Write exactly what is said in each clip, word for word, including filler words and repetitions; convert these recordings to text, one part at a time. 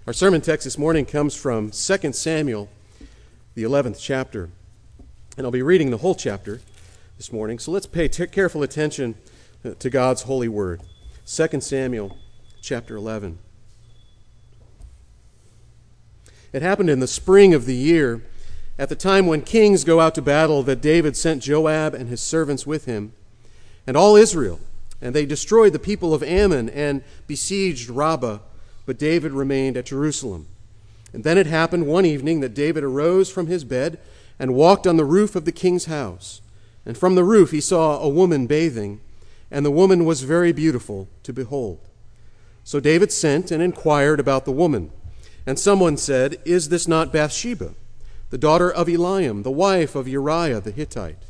Our sermon text this morning comes from Second Samuel, the eleventh chapter. And I'll be reading the whole chapter this morning. So let's pay t- careful attention to God's holy word. Second Samuel, chapter eleven. It happened in the spring of the year, at the time when kings go out to battle, that David sent Joab and his servants with him, and all Israel, and they destroyed the people of Ammon and besieged Rabbah. But David remained at Jerusalem. And then it happened one evening that David arose from his bed and walked on the roof of the king's house. And from the roof he saw a woman bathing, and the woman was very beautiful to behold. So David sent and inquired about the woman. And someone said, "Is this not Bathsheba, the daughter of Eliam, the wife of Uriah the Hittite?"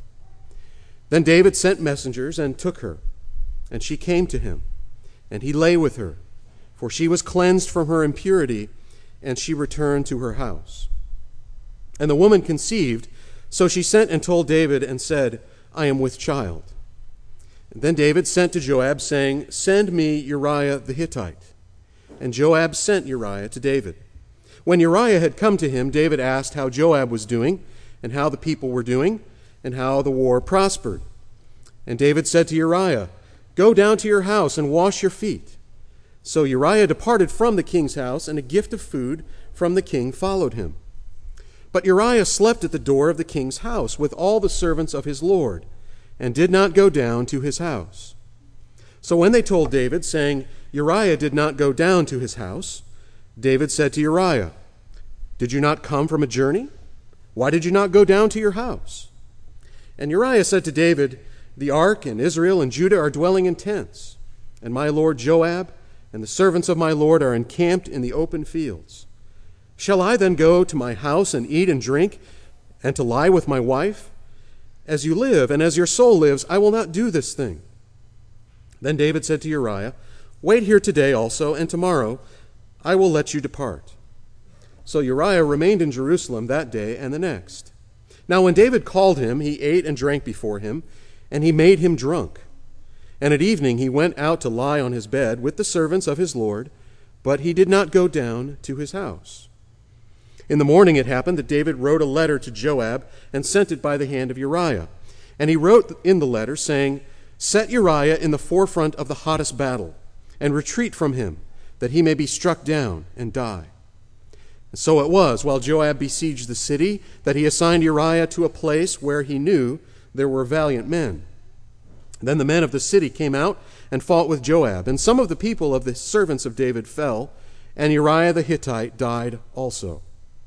Then David sent messengers and took her, and she came to him, and he lay with her. For she was cleansed from her impurity, and she returned to her house. And the woman conceived, so she sent and told David and said, "I am with child." And then David sent to Joab, saying, "Send me Uriah the Hittite." And Joab sent Uriah to David. When Uriah had come to him, David asked how Joab was doing, and how the people were doing, and how the war prospered. And David said to Uriah, "Go down to your house and wash your feet." So Uriah departed from the king's house, and a gift of food from the king followed him. But Uriah slept at the door of the king's house with all the servants of his lord, and did not go down to his house. So when they told David, saying, "Uriah did not go down to his house," David said to Uriah, "Did you not come from a journey? Why did you not go down to your house?" And Uriah said to David, "The ark and Israel and Judah are dwelling in tents, and my lord Joab and the servants of my lord are encamped in the open fields. Shall I then go to my house and eat and drink, and to lie with my wife? As you live, and as your soul lives, I will not do this thing." Then David said to Uriah, "Wait here today also, and tomorrow I will let you depart." So Uriah remained in Jerusalem that day and the next. Now when David called him, he ate and drank before him, and he made him drunk. And at evening he went out to lie on his bed with the servants of his lord, but he did not go down to his house. In the morning it happened that David wrote a letter to Joab and sent it by the hand of Uriah. And he wrote in the letter, saying, "Set Uriah in the forefront of the hottest battle, and retreat from him, that he may be struck down and die." And so it was, while Joab besieged the city, that he assigned Uriah to a place where he knew there were valiant men. Then the men of the city came out and fought with Joab, and some of the people of the servants of David fell, and Uriah the Hittite died also.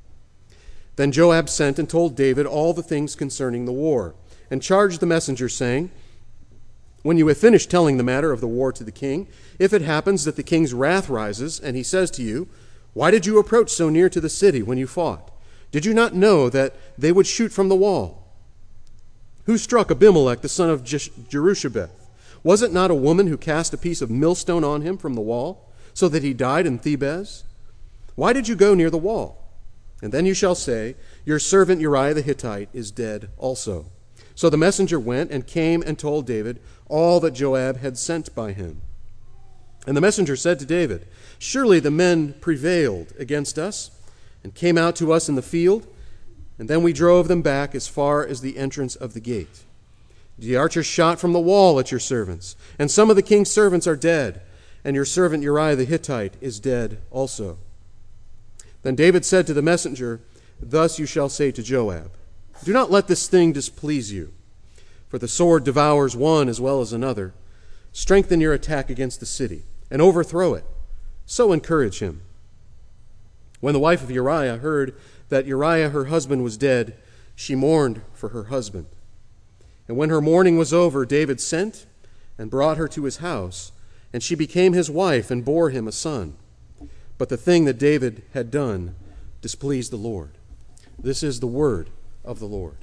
Then Joab sent and told David all the things concerning the war, and charged the messenger, saying, "When you have finished telling the matter of the war to the king, if it happens that the king's wrath rises, and he says to you, 'Why did you approach so near to the city when you fought? Did you not know that they would shoot from the wall? Who struck Abimelech, the son of Jerushabeth? Was it not a woman who cast a piece of millstone on him from the wall, so that he died in Thebez? Why did you go near the wall?' And then you shall say, 'Your servant Uriah the Hittite is dead also.'" So the messenger went and came and told David all that Joab had sent by him. And the messenger said to David, "Surely the men prevailed against us and came out to us in the field, and then we drove them back as far as the entrance of the gate. The archers shot from the wall at your servants, and some of the king's servants are dead, and your servant Uriah the Hittite is dead also." Then David said to the messenger, "Thus you shall say to Joab, 'Do not let this thing displease you, for the sword devours one as well as another. Strengthen your attack against the city, and overthrow it. So encourage him.'" When the wife of Uriah heard that Uriah her husband was dead, she mourned for her husband. And when her mourning was over, David sent and brought her to his house, and she became his wife and bore him a son. But the thing that David had done displeased the Lord. This is the word of the Lord.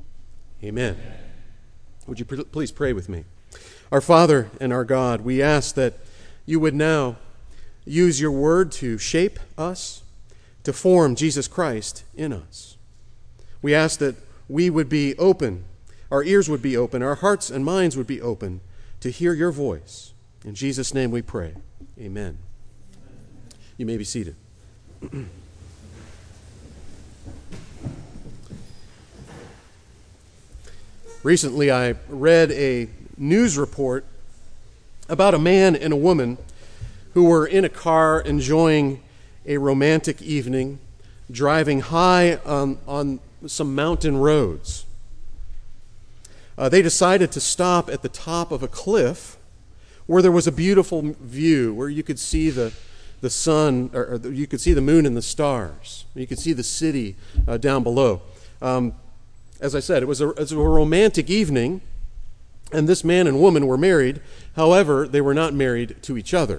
Amen. Would you please pray with me? Our Father and our God, we ask that you would now use your word to shape us, to form Jesus Christ in us. We ask that we would be open, our ears would be open, our hearts and minds would be open to hear your voice. In Jesus' name we pray. Amen. You may be seated. Recently, I read a news report about a man and a woman who were in a car enjoying a romantic evening, driving high on, on some mountain roads. Uh, they decided to stop at the top of a cliff where there was a beautiful view, where you could see the, the sun, or, or you could see the moon and the stars. You could see the city uh, down below. Um, As I said, it was, a, it was a romantic evening, and this man and woman were married. However, they were not married to each other.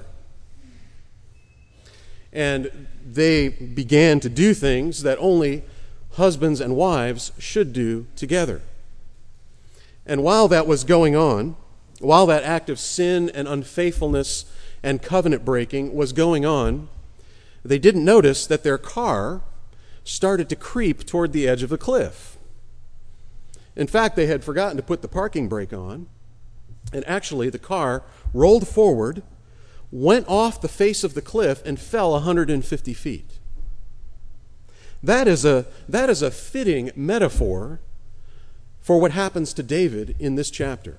And they began to do things that only husbands and wives should do together. And while that was going on, while that act of sin and unfaithfulness and covenant breaking was going on, they didn't notice that their car started to creep toward the edge of the cliff. In fact, they had forgotten to put the parking brake on, and actually the car rolled forward, went off the face of the cliff, and fell one hundred fifty feet. That is a, that is a fitting metaphor for what happens to David in this chapter.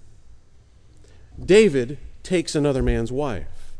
David takes another man's wife.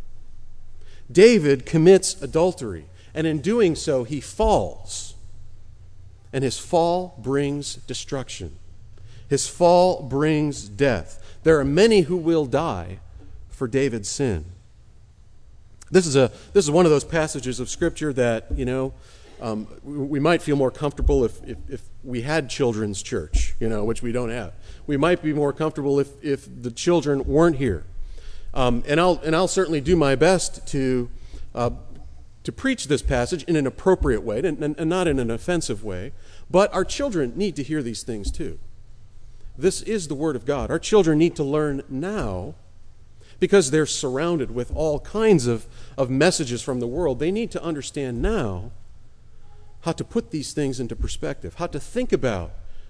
David commits adultery, and in doing so, he falls. And his fall brings destruction. His fall brings death. There are many who will die for David's sin. This is a this is one of those passages of Scripture that, you know, um, we might feel more comfortable if, if, if we had children's church, you know, which we don't have. We might be more comfortable if, if the children weren't here. Um, and I'll and I'll certainly do my best to uh, to preach this passage in an appropriate way, and, and, and not in an offensive way. But our children need to hear these things too. This is the Word of God. Our children need to learn now, because they're surrounded with all kinds of, of messages from the world. They need to understand now how to put these things into perspective, how to think about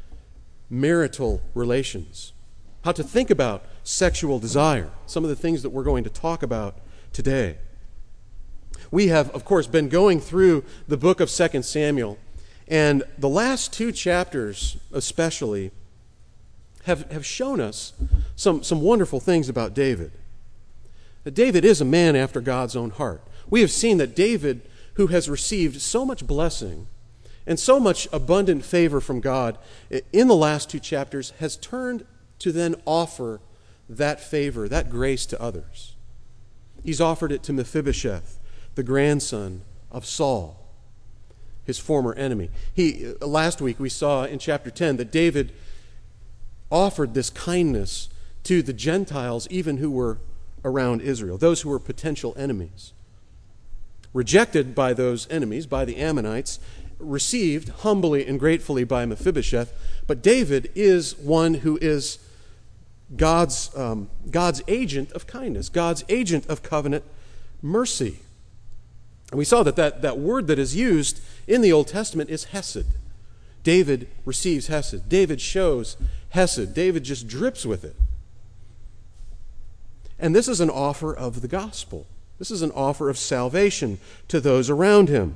marital relations, how to think about sexual desire, some of the things that we're going to talk about today. We have, of course, been going through the book of Second Samuel, and the last two chapters especially have, have shown us some, some wonderful things about David. That David is a man after God's own heart. We have seen that David, who has received so much blessing and so much abundant favor from God in the last two chapters, has turned to then offer that favor, that grace to others. He's offered it to Mephibosheth, the grandson of Saul, his former enemy. He, last week we saw in chapter ten that David offered this kindness to the Gentiles, even who were around Israel, those who were potential enemies. Rejected by those enemies, by the Ammonites, received humbly and gratefully by Mephibosheth, but David is one who is God's, um, God's agent of kindness, God's agent of covenant mercy. And we saw that, that that word that is used in the Old Testament is hesed. David receives hesed. David shows hesed. David just drips with it. And this is an offer of the gospel. This is an offer of salvation to those around him.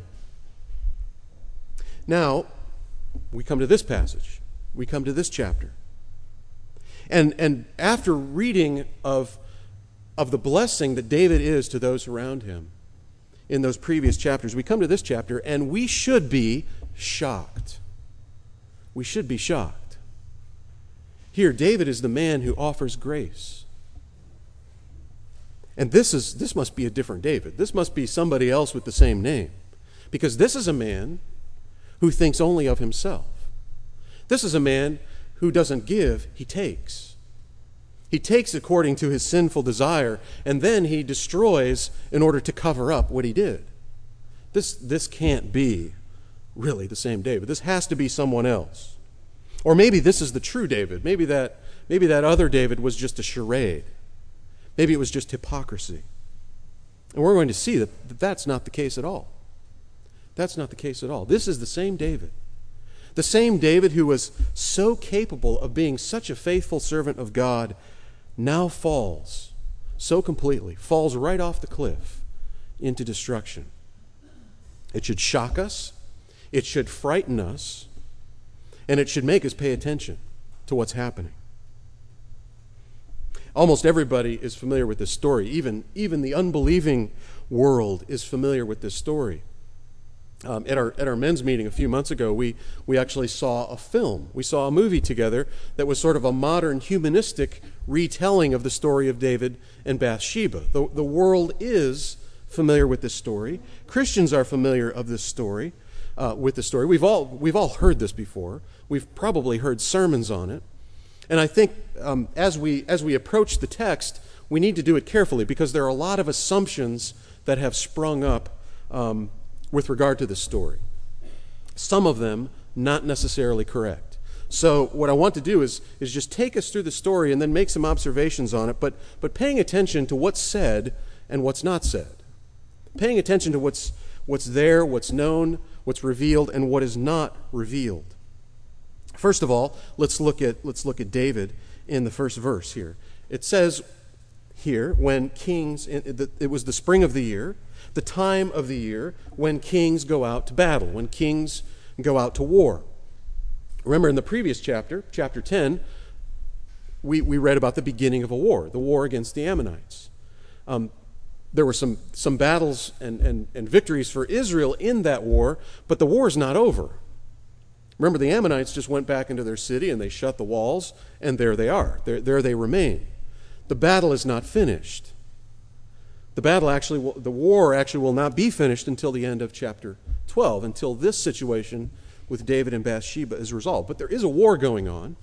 Now, we come to this passage. We come to this chapter. And, and after reading of, of the blessing that David is to those around him, in those previous chapters, we come to this chapter, and we should be shocked. We should be shocked. Here, David is the man who offers grace. And this is this must be a different David. This must be somebody else with the same name. Because this is a man who thinks only of himself. This is a man who doesn't give, he takes. He takes according to his sinful desire, and then he destroys in order to cover up what he did. This, this can't be really the same David. This has to be someone else. Or maybe this is the true David. Maybe that, maybe that other David was just a charade. Maybe it was just hypocrisy. And we're going to see that, that that's not the case at all. That's not the case at all. This is the same David. The same David who was so capable of being such a faithful servant of God now falls so completely, falls right off the cliff into destruction. It should shock us, it should frighten us, and it should make us pay attention to what's happening. Almost everybody is familiar with this story. Even, even the unbelieving world is familiar with this story. Um, at our at our men's meeting a few months ago, we, we actually saw a film. We saw a movie together that was sort of a modern humanistic retelling of the story of David and Bathsheba. The, the world is familiar with this story. Christians are familiar of this story, uh, with the story. We've all we've all heard this before. We've probably heard sermons on it. And I think um, as we as we approach the text, we need to do it carefully because there are a lot of assumptions that have sprung up um, with regard to this story. Some of them not necessarily correct. So what I want to do is, is just take us through the story and then make some observations on it, but, but paying attention to what's said and what's not said. Paying attention to what's, what's there, what's known, what's revealed, and what is not revealed. First of all, let's look at, let's look at David in the first verse here. It says here, when kings, it was the spring of the year, the time of the year when kings go out to battle, when kings go out to war. Remember in the previous chapter, chapter ten, we, we read about the beginning of a war, the war against the Ammonites. Um, there were some, some battles and, and, and victories for Israel in that war, but the war is not over. Remember, the Ammonites just went back into their city and they shut the walls, and there they are. There, there they remain. The battle is not finished. The battle actually, will, the war actually will not be finished until the end of chapter twelve, until this situation with David and Bathsheba is resolved. But there is a war going on.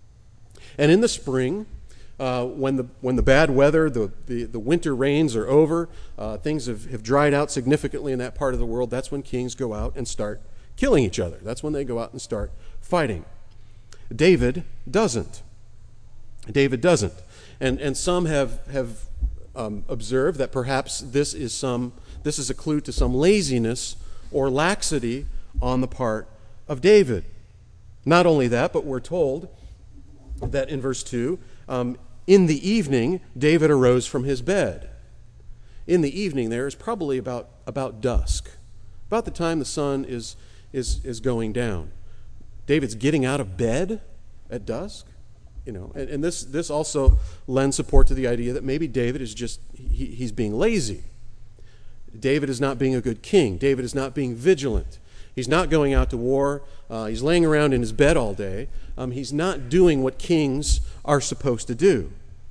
And in the spring, uh, when the when the bad weather, the, the, the winter rains are over, uh, things have, have dried out significantly in that part of the world, that's when kings go out and start killing each other. That's when they go out and start fighting. David doesn't. David doesn't. And and some have have um, observed that perhaps this is some this is a clue to some laziness or laxity on the part of David. Not only that, but we're told that in verse two, um, in the evening, David arose from his bed. In the evening there is probably about, about dusk, about the time the sun is, is, is going down. David's getting out of bed at dusk. You know, and, and this, this also lends support to the idea that maybe David is just, he, he's being lazy. David is not being a good king. David is not being vigilant. He's not going out to war. Uh, he's laying around in his bed all day. Um, he's not doing what kings are supposed to do.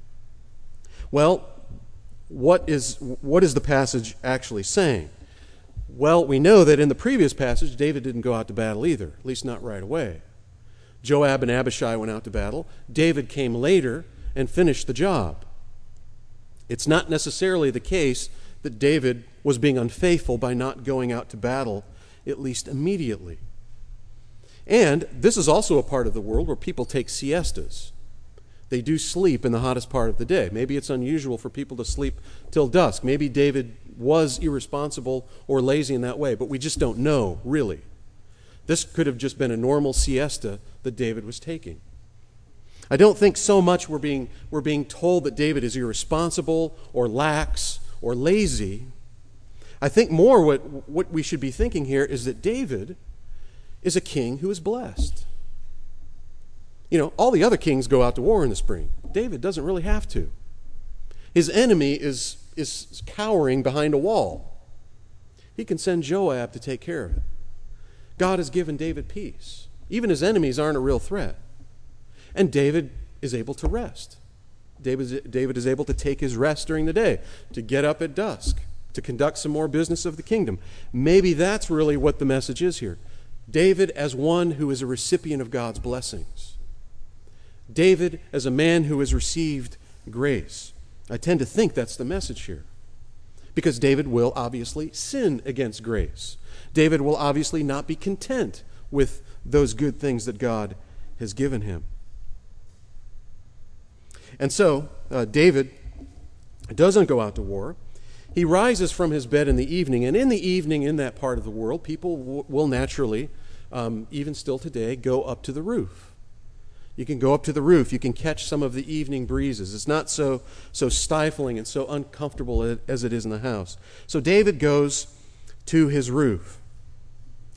Well, what is, what is the passage actually saying? Well, we know that in the previous passage, David didn't go out to battle either, at least not right away. Joab and Abishai went out to battle. David came later and finished the job. It's not necessarily the case that David was being unfaithful by not going out to battle, at least immediately. And this is also a part of the world where people take siestas. They do sleep in the hottest part of the day. Maybe it's unusual for people to sleep till dusk. Maybe David was irresponsible or lazy in that way, but we just don't know, really. This could have just been a normal siesta that David was taking. I don't think so much we're being, we're being told that David is irresponsible or lax or lazy. I think more what, what we should be thinking here is that David is a king who is blessed. You know, all the other kings go out to war in the spring. David doesn't really have to. His enemy is, is cowering behind a wall. He can send Joab to take care of it. God has given David peace. Even his enemies aren't a real threat. And David is able to rest. David, David is able to take his rest during the day, to get up at dusk, to conduct some more business of the kingdom. Maybe that's really what the message is here. David as one who is a recipient of God's blessings. David as a man who has received grace. I tend to think that's the message here. Because David will obviously sin against grace. David will obviously not be content with those good things that God has given him. And so, uh, David doesn't go out to war. He rises from his bed in the evening, and in the evening in that part of the world, people w- will naturally, um, even still today, go up to the roof. You can go up to the roof. You can catch some of the evening breezes. It's not so, so stifling and so uncomfortable as it is in the house. So David goes to his roof.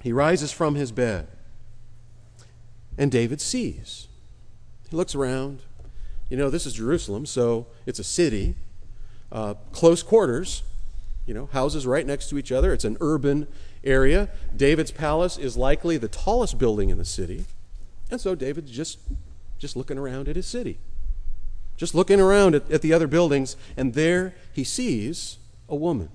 He rises from his bed, and David sees. He looks around. You know, this is Jerusalem, so it's a city, uh, close quarters, you know, houses right next to each other. It's an urban area. David's palace is likely the tallest building in the city, and so David's just, just looking around at his city, just looking around at, at the other buildings, and there he sees a woman.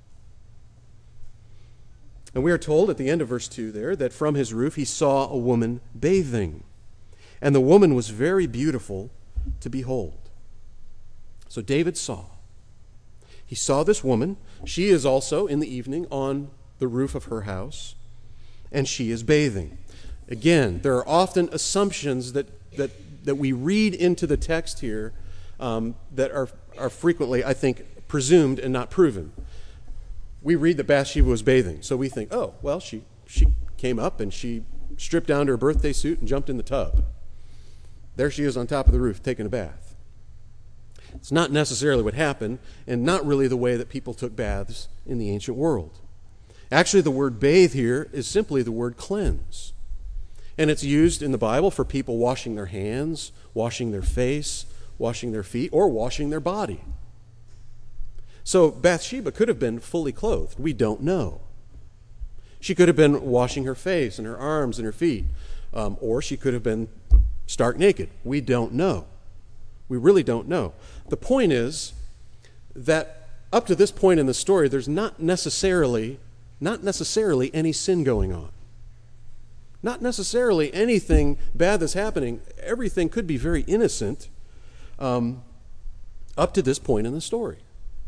And we are told at the end of verse two there that from his roof he saw a woman bathing, and the woman was very beautiful to behold. So David saw. He saw this woman. She is also in the evening on the roof of her house, and she is bathing. Again, there are often assumptions that that, that we read into the text here um, that are, are frequently, I think, presumed and not proven. We read that Bathsheba was bathing, so we think, oh, well, she, she came up and she stripped down to her birthday suit and jumped in the tub. There she is on top of the roof taking a bath. It's not necessarily what happened, and not really the way that people took baths in the ancient world. Actually, the word bathe here is simply the word cleanse. And it's used in the Bible for people washing their hands, washing their face, washing their feet, or washing their body. So Bathsheba could have been fully clothed. We don't know. She could have been washing her face and her arms and her feet, um, or she could have been stark naked. We don't know. We really don't know. The point is that up to this point in the story, there's not necessarily, not necessarily any sin going on. Not necessarily anything bad that's happening. Everything could be very innocent um, up to this point in the story.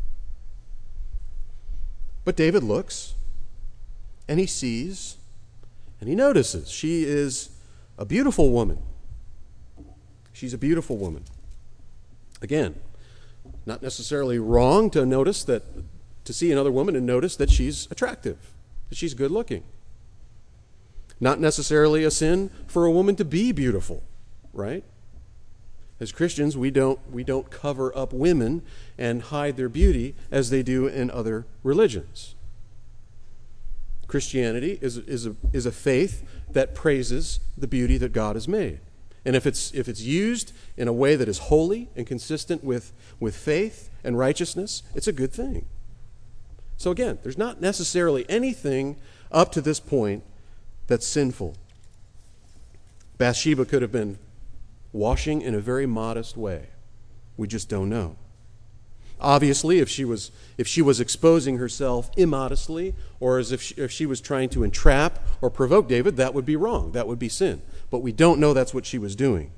But David looks, and he sees, and he notices she is a beautiful woman. She's a beautiful woman. Again, not necessarily wrong to notice that, to see another woman and notice that she's attractive, that she's good looking. Not necessarily a sin for a woman to be beautiful, right? As Christians, we don't we don't cover up women and hide their beauty as they do in other religions. Christianity is is a is a faith that praises the beauty that God has made. And if it's if it's used in a way that is holy and consistent with, with faith and righteousness, it's a good thing. So again, there's not necessarily anything up to this point that's sinful. Bathsheba could have been washing in a very modest way. We just don't know. Obviously, if she was if she was exposing herself immodestly, or as if she, if she was trying to entrap or provoke David, that would be wrong. That would be sin. But we don't know that's what she was doing.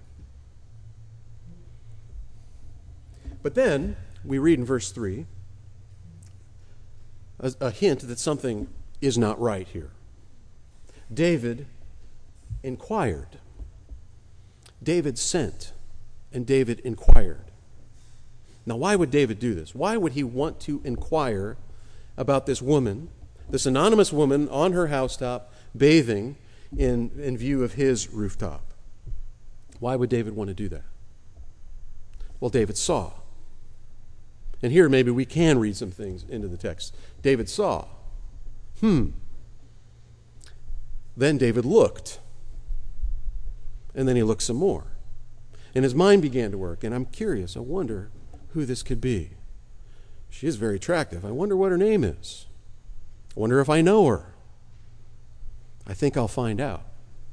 But then we read in verse three a, a hint that something is not right here. David inquired. David sent, and David inquired. Now, why would David do this? Why would he want to inquire about this woman, this anonymous woman on her housetop, bathing in, in view of his rooftop? Why would David want to do that? Well, David saw. And here maybe we can read some things into the text. David saw. Hmm. Then David looked. And then he looked some more. And his mind began to work. And I'm curious. I wonder who this could be. She is very attractive. I wonder what her name is. I wonder if I know her. I think I'll find out.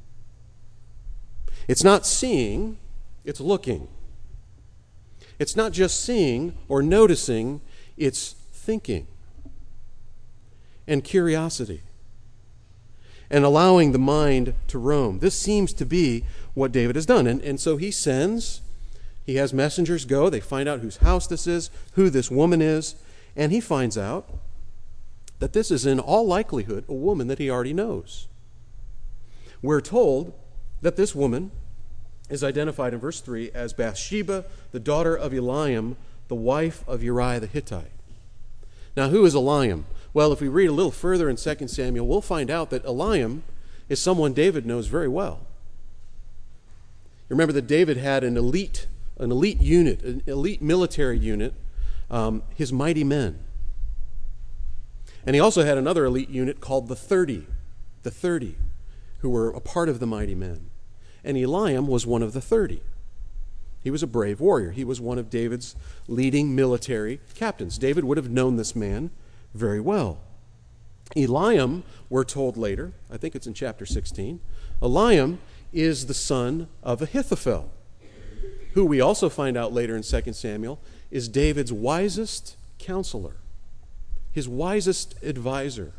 It's not seeing, it's looking. It's not just seeing or noticing, it's thinking and curiosity and allowing the mind to roam. This seems to be what David has done. And, and so he sends, he has messengers go, they find out whose house this is, who this woman is, and he finds out that this is in all likelihood a woman that he already knows. We're told that this woman is identified in verse three as Bathsheba, the daughter of Eliam, the wife of Uriah the Hittite. Now, who is Eliam? Well, if we read a little further in Second Samuel, we'll find out that Eliam is someone David knows very well. Remember that David had an elite, an elite unit, an elite military unit, um, his mighty men. And he also had another elite unit called the thirty, the thirty who were a part of the mighty men. And Eliam was one of the thirty. He was a brave warrior. He was one of David's leading military captains. David would have known this man very well. Eliam, we're told later, I think it's in chapter sixteen, Eliam is the son of Ahithophel, who we also find out later in Second Samuel is David's wisest counselor, his wisest advisor.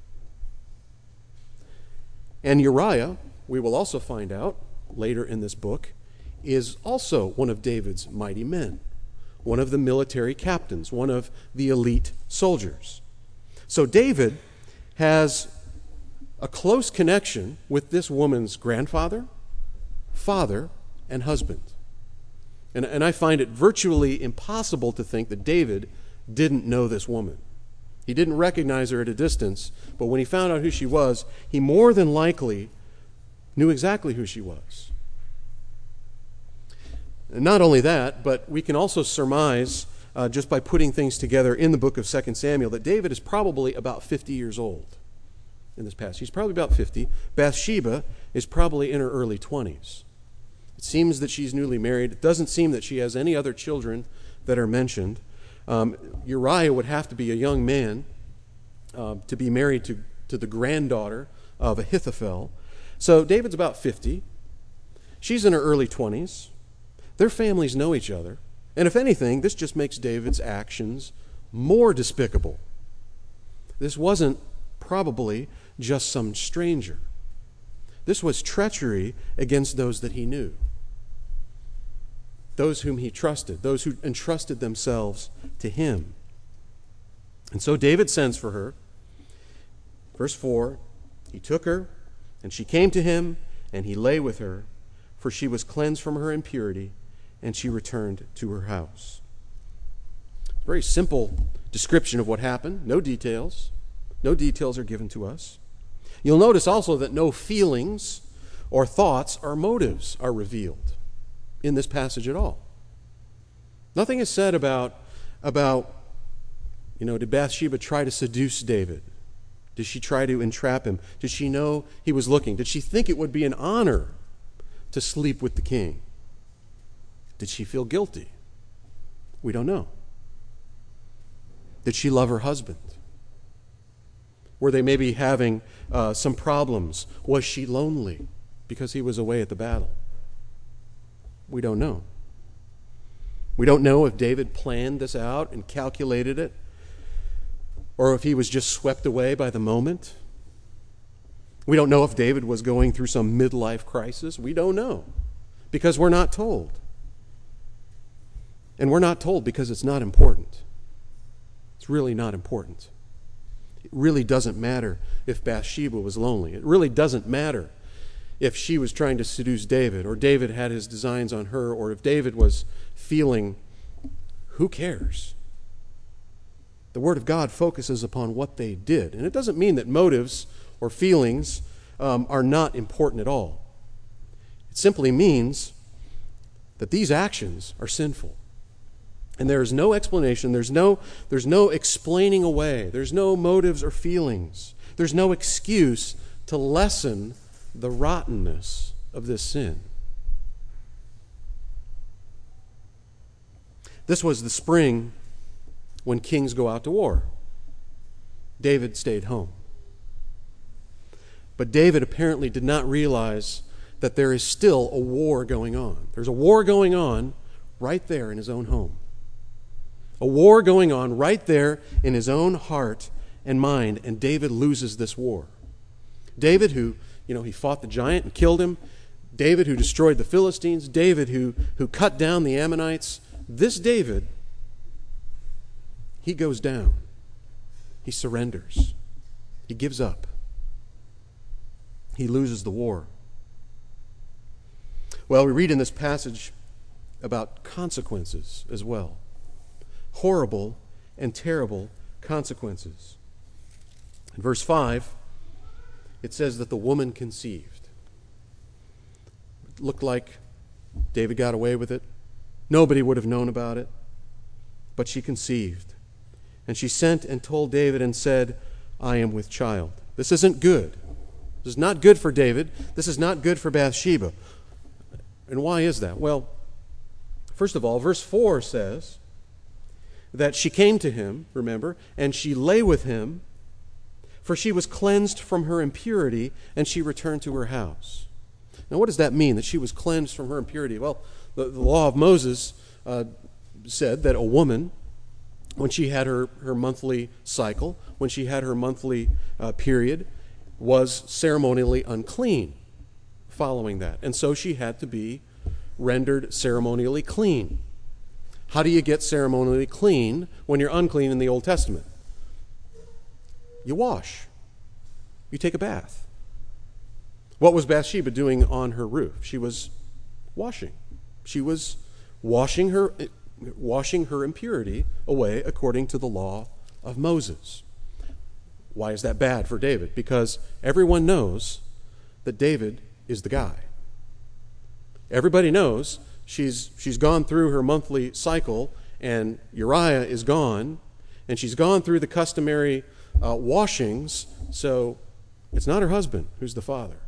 And Uriah, we will also find out later in this book, is also one of David's mighty men, one of the military captains, one of the elite soldiers. So David has a close connection with this woman's grandfather, father, and husband. And, and I find it virtually impossible to think that David didn't know this woman. He didn't recognize her at a distance, but when he found out who she was, he more than likely knew exactly who she was. And not only that, but we can also surmise, uh, just by putting things together in the book of Second Samuel, that David is probably about fifty years old in this passage. He's probably about fifty. Bathsheba is probably in her early twenties. It seems that she's newly married. It doesn't seem that she has any other children that are mentioned. Um, Uriah would have to be a young man uh, to be married to, to the granddaughter of Ahithophel. So David's about fifty. She's in her early twenties. Their families know each other. And if anything, this just makes David's actions more despicable. This wasn't probably just some stranger. This was treachery against those that he knew, those whom he trusted, those who entrusted themselves to him. And so David sends for her. Verse four, he took her, and she came to him, and he lay with her, for she was cleansed from her impurity, and she returned to her house. Very simple description of what happened. No details. No details are given to us. You'll notice also that no feelings or thoughts or motives are revealed in this passage at all. Nothing is said about, about, you know, did Bathsheba try to seduce David? Did she try to entrap him? Did she know he was looking? Did she think it would be an honor to sleep with the king? Did she feel guilty? We don't know. Did she love her husband? Were they maybe having uh, some problems? Was she lonely because he was away at the battle? We don't know. We don't know if David planned this out and calculated it, or if he was just swept away by the moment. We don't know if David was going through some midlife crisis. We don't know, because we're not told. And we're not told because it's not important. It's really not important. It really doesn't matter if Bathsheba was lonely. It really doesn't matter if she was trying to seduce David, or David had his designs on her, or if David was feeling, who cares? The Word of God focuses upon what they did. And it doesn't mean that motives or feelings um, are not important at all. It simply means that these actions are sinful. And there is no explanation, there's no, there's no explaining away, there's no motives or feelings, there's no excuse to lessen the rottenness of this sin. This was the spring when kings go out to war. David stayed home. But David apparently did not realize that there is still a war going on. There's a war going on right there in his own home. A war going on right there in his own heart and mind, and David loses this war. David, who, you know, he fought the giant and killed him. David, who destroyed the Philistines. David, who, who cut down the Ammonites. This David, he goes down. He surrenders. He gives up. He loses the war. Well, we read in this passage about consequences as well. Horrible and terrible consequences. In verse five, it says that the woman conceived. It looked like David got away with it. Nobody would have known about it. But she conceived. And she sent and told David and said, I am with child. This isn't good. This This is not good for David. This is not good for Bathsheba. And why is that? Well, first of all, verse four says that she came to him, remember, and she lay with him, for she was cleansed from her impurity, and she returned to her house. Now, what does that mean, that she was cleansed from her impurity? Well, the, the law of Moses uh, said that a woman, when she had her, her monthly cycle, when she had her monthly uh, period, was ceremonially unclean following that. And so she had to be rendered ceremonially clean. How do you get ceremonially clean when you're unclean in the Old Testament? You wash. You take a bath. What was Bathsheba doing on her roof? She was washing. She was washing her, washing her impurity away according to the law of Moses. Why is that bad for David? Because everyone knows that David is the guy. Everybody knows she's she's gone through her monthly cycle, and Uriah is gone, and she's gone through the customary uh, washings, so it's not her husband who's the father.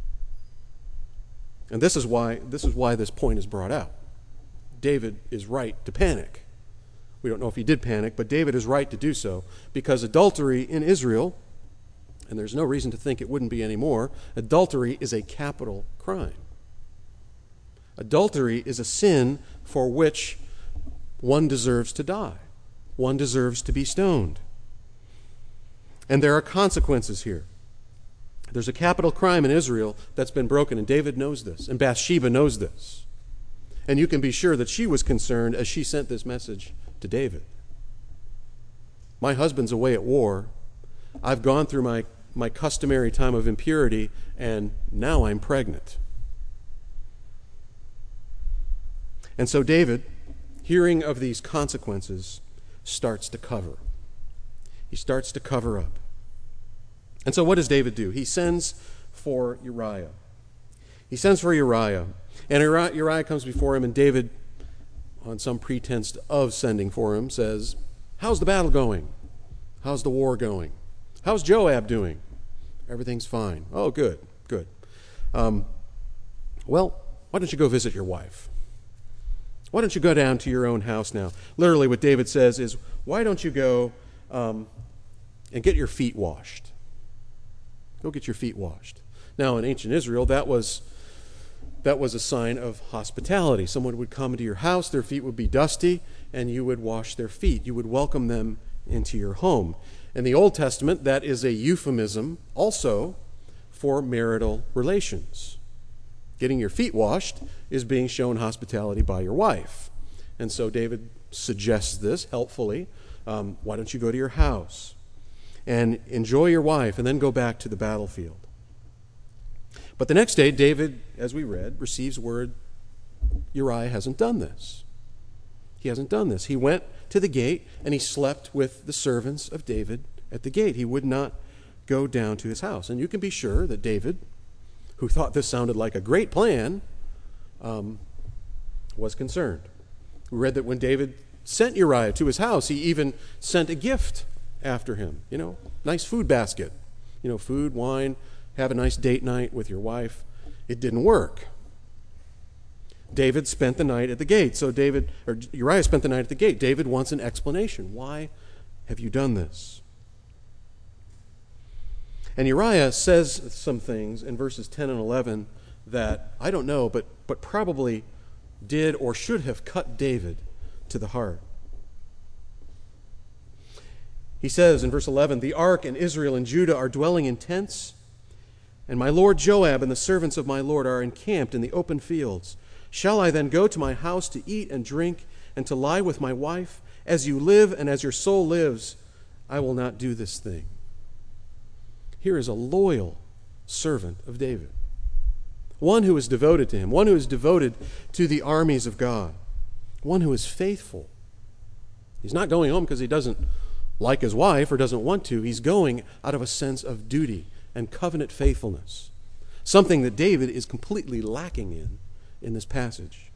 And this is why this is why this point is brought out. David is right to panic. We don't know if he did panic, but David is right to do so, because adultery in Israel, and there's no reason to think it wouldn't be anymore, adultery is a capital crime. Adultery is a sin for which one deserves to die. One deserves to be stoned. And there are consequences here. There's a capital crime in Israel that's been broken, and David knows this, and Bathsheba knows this. And you can be sure that she was concerned as she sent this message to David. My husband's away at war. I've gone through my, my customary time of impurity, and now I'm pregnant. And so David, hearing of these consequences, starts to cover. He starts to cover up. And so what does David do? He sends for Uriah. He sends for Uriah. And Uriah comes before him, and David, on some pretense of sending for him, says, "How's the battle going? How's the war going? How's Joab doing?" "Everything's fine." "Oh, good, good. Um, well, why don't you go visit your wife? Why don't you go down to your own house now?" Literally what David says is, why don't you go um, and get your feet washed? Go get your feet washed. Now, in ancient Israel, that was that was a sign of hospitality. Someone would come into your house, their feet would be dusty, and you would wash their feet. You would welcome them into your home. In the Old Testament, that is a euphemism also for marital relations. Getting your feet washed is being shown hospitality by your wife. And so David suggests this helpfully. Um, why don't you go to your house and enjoy your wife and then go back to the battlefield? But the next day, David, as we read, receives word Uriah hasn't done this. He hasn't done this. He went to the gate and he slept with the servants of David at the gate. He would not go down to his house. And you can be sure that David, who thought this sounded like a great plan, um, was concerned. We read that when David sent Uriah to his house, he even sent a gift after him. You know, nice food basket. You know, food, wine, have a nice date night with your wife. It didn't work. David spent the night at the gate. So David, or Uriah spent the night at the gate. David wants an explanation. Why have you done this? And Uriah says some things in verses ten and eleven that I don't know, but, but probably did or should have cut David to the heart. He says in verse eleven, "The ark and Israel and Judah are dwelling in tents, and my lord Joab and the servants of my lord are encamped in the open fields. Shall I then go to my house to eat and drink and to lie with my wife? As you live and as your soul lives, I will not do this thing." Here is a loyal servant of David, one who is devoted to him, one who is devoted to the armies of God, one who is faithful. He's not going home because he doesn't like his wife or doesn't want to. He's going out of a sense of duty and covenant faithfulness, something that David is completely lacking in in this passage.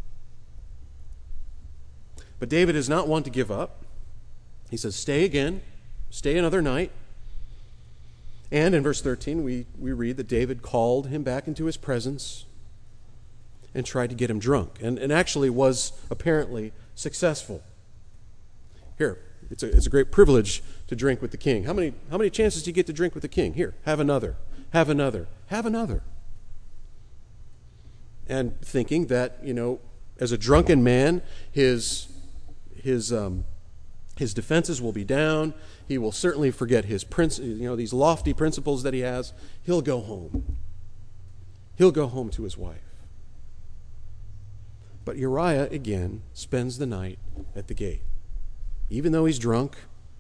But David is not one to give up. He says, stay again, stay another night. And in verse thirteen, we, we read that David called him back into his presence and tried to get him drunk, and, and actually was apparently successful. Here, it's a, it's a great privilege to drink with the king. How many, how many chances do you get to drink with the king? Here, have another, have another, have another. And thinking that, you know, as a drunken man, his, his, um, his defenses will be down. He will certainly forget his princ- you know, these lofty principles that he has. He'll go home. He'll go home to his wife. But Uriah, again, spends the night at the gate. Even though he's drunk,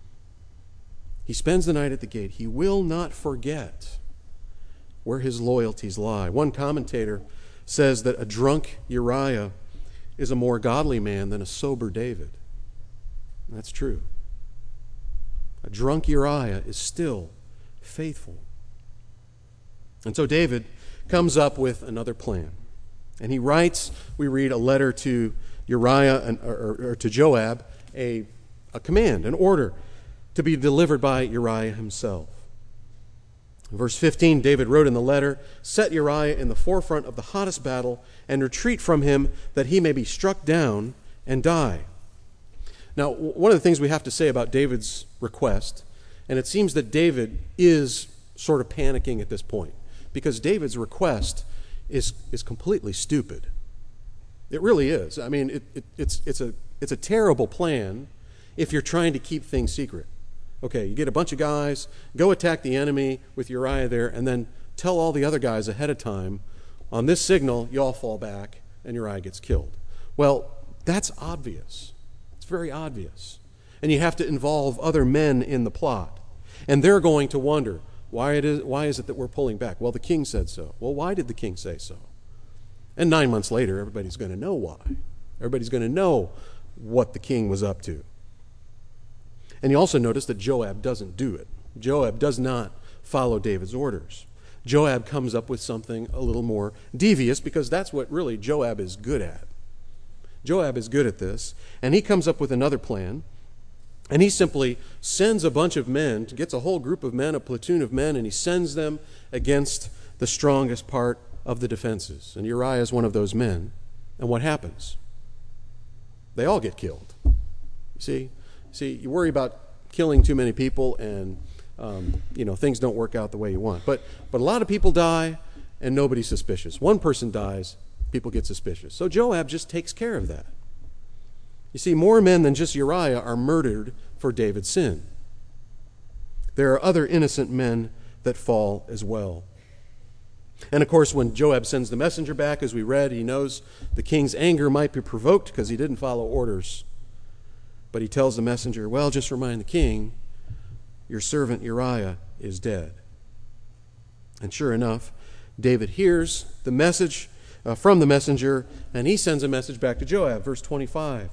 he spends the night at the gate. He will not forget where his loyalties lie. One commentator says that a drunk Uriah is a more godly man than a sober David. That's true. A drunk Uriah is still faithful. And so David comes up with another plan. And he writes, we read a letter to Uriah, and, or, or to Joab, a, a command, an order to be delivered by Uriah himself. In verse fifteen, David wrote in the letter, "Set Uriah in the forefront of the hottest battle and retreat from him that he may be struck down and die." Now, one of the things we have to say about David's request, and it seems that David is sort of panicking at this point, because David's request is is completely stupid. It really is. I mean, it, it, it's it's a it's a terrible plan if you're trying to keep things secret. Okay, you get a bunch of guys, go attack the enemy with Uriah there, and then tell all the other guys ahead of time, on this signal, you all fall back, and Uriah gets killed. Well, that's obvious. It's very obvious. And you have to involve other men in the plot. And they're going to wonder, why it is, why is it that we're pulling back? Well, the king said so. Well, why did the king say so? And nine months later, everybody's going to know why. Everybody's going to know what the king was up to. And you also notice that Joab doesn't do it. Joab does not follow David's orders. Joab comes up with something a little more devious, because that's what really Joab is good at. Joab is good at this, and he comes up with another plan, and he simply sends a bunch of men, gets a whole group of men, a platoon of men, and he sends them against the strongest part of the defenses. And Uriah is one of those men. And what happens? They all get killed. You see? See, you worry about killing too many people, and um, you know, things don't work out the way you want. But but a lot of people die, and nobody's suspicious. One person dies, people get suspicious. So Joab just takes care of that. You see, more men than just Uriah are murdered for David's sin. There are other innocent men that fall as well. And of course, when Joab sends the messenger back, as we read, he knows the king's anger might be provoked because he didn't follow orders. But he tells the messenger, well, just remind the king, your servant Uriah is dead. And sure enough, David hears the message uh, from the messenger, and he sends a message back to Joab. Verse twenty-five.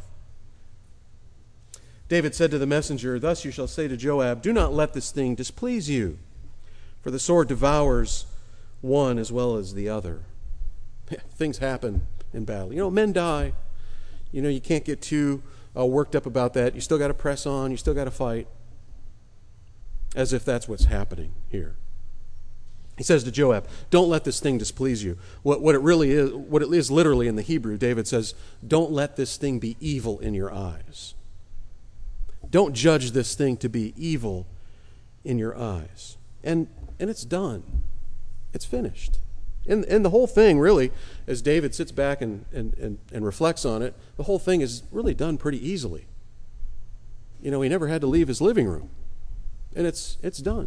David said to the messenger, "Thus you shall say to Joab, do not let this thing displease you, for the sword devours one as well as the other." Things happen in battle. You know, men die. You know, you can't get too uh, worked up about that. You still got to press on. You still got to fight. As if that's what's happening here. He says to Joab, don't let this thing displease you. What, what it really is, what it is literally in the Hebrew, David says, don't let this thing be evil in your eyes. Don't judge this thing to be evil in your eyes. And and it's done. It's finished. And, and the whole thing, really, as David sits back and, and, and, and reflects on it, the whole thing is really done pretty easily. You know, he never had to leave his living room. And it's it's done.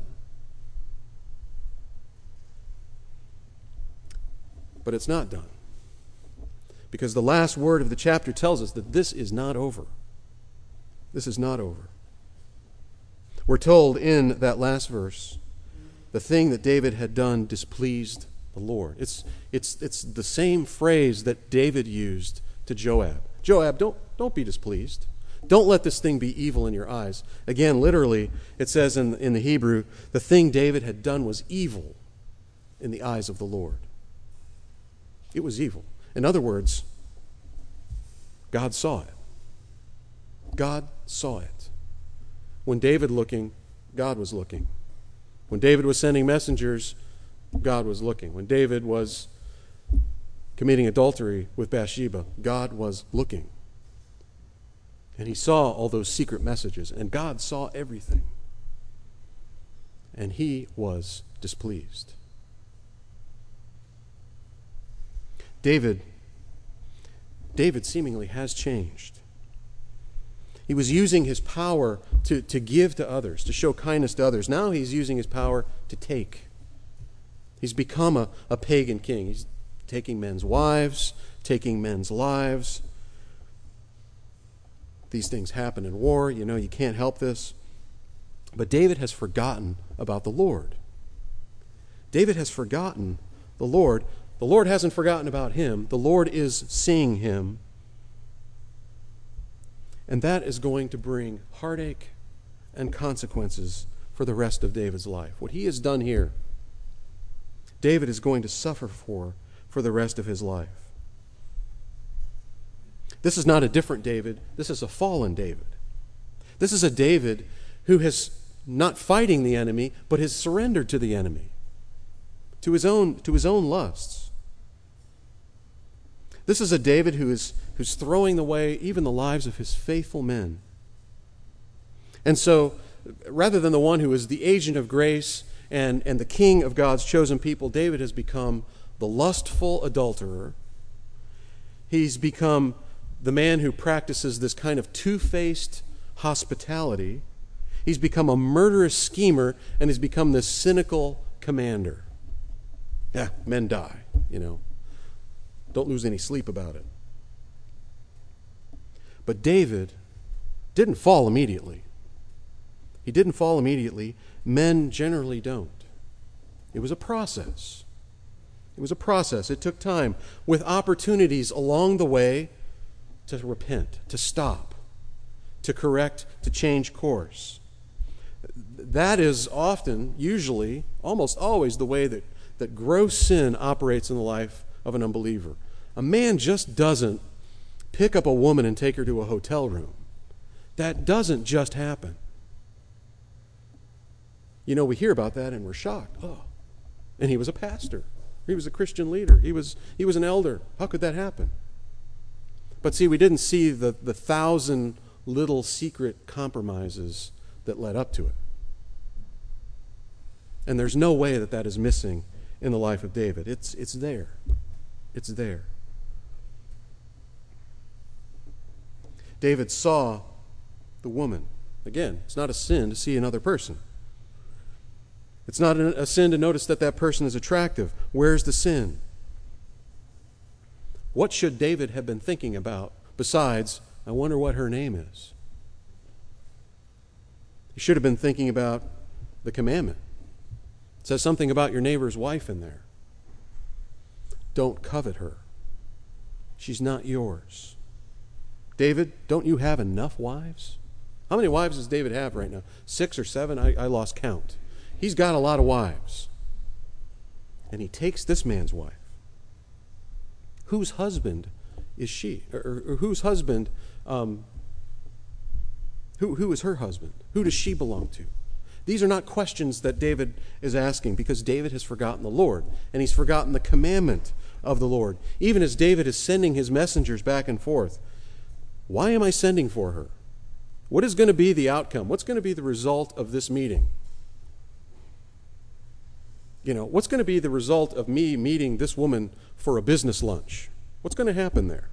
But it's not done. Because the last word of the chapter tells us that this is not over. This is not over. We're told in that last verse, the thing that David had done displeased the Lord. It's it's it's the same phrase that David used to Joab. Joab, don't don't be displeased. Don't let this thing be evil in your eyes. Again, literally, it says in, in the Hebrew, the thing David had done was evil in the eyes of the Lord. It was evil. In other words, God saw it. God saw it. When David looking, God was looking. When David was sending messengers, God was looking. When David was committing adultery with Bathsheba, God was looking. And he saw all those secret messages, and God saw everything. And he was displeased. David, David seemingly has changed. He was using his power to, to give to others, to show kindness to others. Now he's using his power to take. He's become a, a pagan king. He's taking men's wives, taking men's lives. These things happen in war. You know, you can't help this. But David has forgotten about the Lord. David has forgotten the Lord. The Lord hasn't forgotten about him. The Lord is seeing him. And that is going to bring heartache and consequences for the rest of David's life. What he has done here, David is going to suffer for for the rest of his life. This is not a different David. This is a fallen David. This is a David who has not fighting the enemy, but has surrendered to the enemy, to his own, to his own lusts. This is a David who is who's throwing away even the lives of his faithful men. And so, rather than the one who is the agent of grace and, and the king of God's chosen people, David has become the lustful adulterer. He's become the man who practices this kind of two-faced hospitality. He's become a murderous schemer, and he's become this cynical commander. Yeah, men die, you know. Don't lose any sleep about it. But David didn't fall immediately. He didn't fall immediately. Men generally don't. It was a process. It was a process. It took time, with opportunities along the way to repent, to stop, to correct, to change course. That is often, usually, almost always the way that, that gross sin operates in the life of an unbeliever. A man just doesn't pick up a woman and take her to a hotel room. That doesn't just happen. You know, we hear about that and we're shocked. Oh, and he was a pastor. He was a Christian leader. He was he was an elder. How could that happen? But see, we didn't see the, the thousand little secret compromises that led up to it. And there's no way that that is missing in the life of David. It's it's there. It's there. David saw the woman. Again, it's not a sin to see another person. It's not a sin to notice that that person is attractive. Where's the sin? What should David have been thinking about besides, I wonder what her name is? He should have been thinking about the commandment. It says something about your neighbor's wife in there. Don't covet her. She's not yours. David, don't you have enough wives? How many wives does David have right now? Six or seven? I, I lost count. He's got a lot of wives. And he takes this man's wife. Whose husband is she? Or, or, or whose husband, um, who, who is her husband? Who does she belong to? These are not questions that David is asking because David has forgotten the Lord. And he's forgotten the commandment of the Lord. Even as David is sending his messengers back and forth. Why am I sending for her? What is going to be the outcome? What's going to be the result of this meeting? You know, what's going to be the result of me meeting this woman for a business lunch? What's going to happen there?